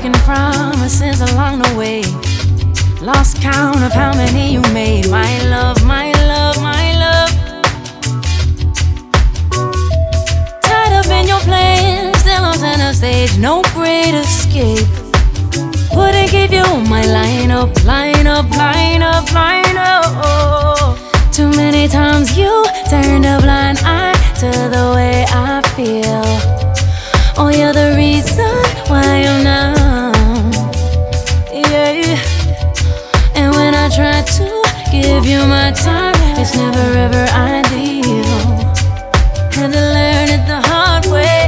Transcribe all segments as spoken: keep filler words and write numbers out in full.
Broken promises along the way. Lost count of how many you made. My love, my love, my love. Tied up in your plans, still on center stage, no great escape. Wouldn't give you my line up, line up, line up, line up. Too many times you turned a blind eye to the way I feel. Oh, you're the reason why I'm numb. Yeah. And when I try to give you my time, it's never ever ideal. Had to learn it the hard way.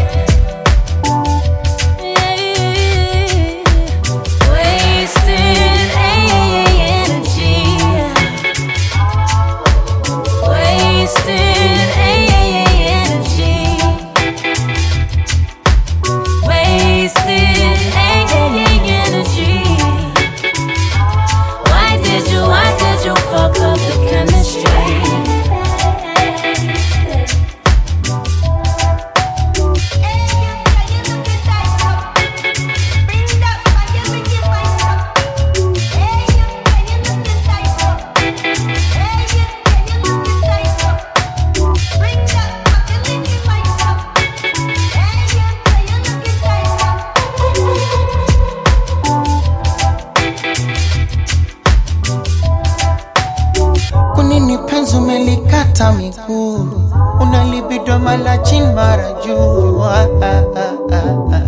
Yeah. Wasted energy. Wasted energy. Wasted energy. Why did you, why did you fuck up the chemistry? Kunini penzi umelikata miguu, unalibido mala chini mara juu. Ah, ah, ah,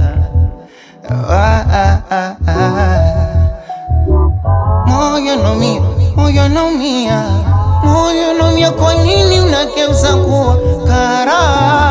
ah, ah, ah, ah. Moyo naumia, moyo naumia, moyo naumia. Kwa nini unageuza kuwa kara?